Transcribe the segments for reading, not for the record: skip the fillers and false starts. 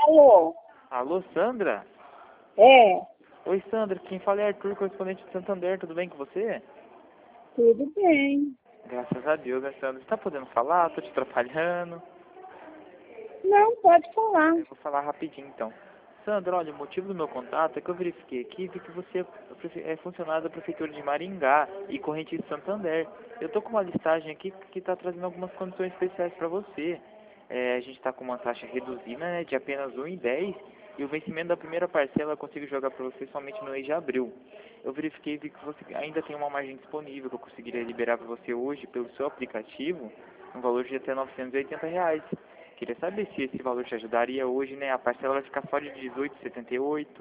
Alô? Alô, Sandra? É, Oi, Sandra. Quem fala é Arthur, correspondente de Santander. Tudo bem com você? tudo bem. Graças a Deus, né, Sandra? Você tá podendo falar? Tô te atrapalhando. Não, pode falar. Eu vou falar rapidinho, então. Sandra, olha, o motivo do meu contato é que eu verifiquei aqui e vi que você é funcionário da Prefeitura de Maringá e corrente de Santander. Eu tô com uma listagem aqui que tá trazendo algumas condições especiais para você. A gente tá com uma taxa reduzida, né, de apenas 1,10 e o vencimento da primeira parcela eu consigo jogar para você somente no mês de abril. Eu verifiquei e vi que você ainda tem uma margem disponível que eu conseguiria liberar para você hoje pelo seu aplicativo, no valor de até R$ 980. Queria saber se esse valor te ajudaria hoje, né? A parcela vai ficar só de R$ 18,78.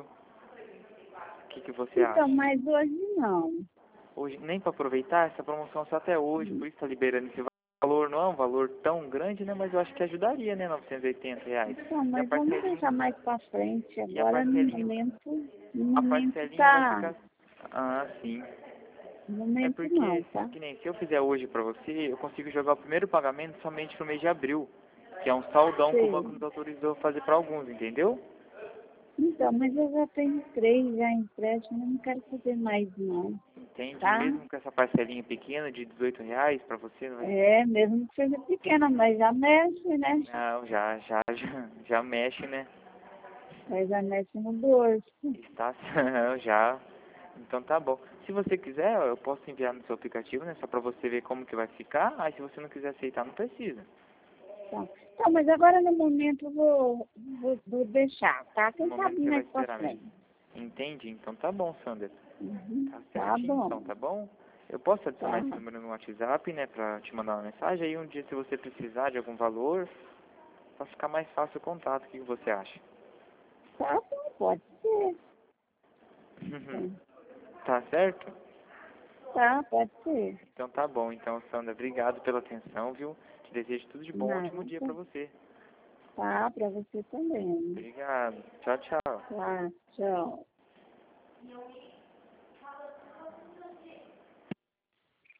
O que você Então, acha? mas hoje não. Hoje, nem para aproveitar, essa promoção só até hoje, por isso está liberando esse valor. Não é um valor tão grande, né? Mas eu acho que ajudaria, né? R$ 980. Então, E a mas vamos deixar parcelinha? mais pra frente. E a Agora, parcelinha? no A momento parcelinha vai tá... ficar... Ah, sim. No É momento não, porque, tá? que nem se eu fizer hoje para você, eu consigo jogar o primeiro pagamento somente no mês de abril, que é um saldão que o banco Sei. nos autorizou a fazer para alguns, entendeu? Então, mas eu já tenho 3 já empréstimo, eu não quero fazer mais não, Entende? tá? Mesmo com essa parcelinha pequena de R$ 18 para você, não vai... É, mesmo que seja pequena, mas já mexe, né? Não, já mexe, né? Mas já mexe no bolso. Está, já. Então tá bom. Se você quiser, eu posso enviar no seu aplicativo, né? Só para você ver como que vai ficar. Aí se você não quiser aceitar, não precisa. Tá. Então, mas agora no momento eu vou deixar, tá? No Quem momento sabe você vai mais pra esperar mesmo. frente. Entendi. Então tá bom, Sandra. Uhum. Tá Tá certinho, então, bom. tá bom? Eu posso adicionar Tá. esse número no WhatsApp, né? Pra te mandar uma mensagem. Aí um dia, se você precisar de algum valor, pra ficar mais fácil o contato, o que você acha? Tá bom, pode ser. Tá certo? Tá, pode ser. Então tá bom. Então, Sandra, obrigado pela atenção, viu? Te desejo tudo de bom. Nada. Ótimo dia pra você. Tá, pra você também. Obrigado. Tchau, tchau. Tá, tchau.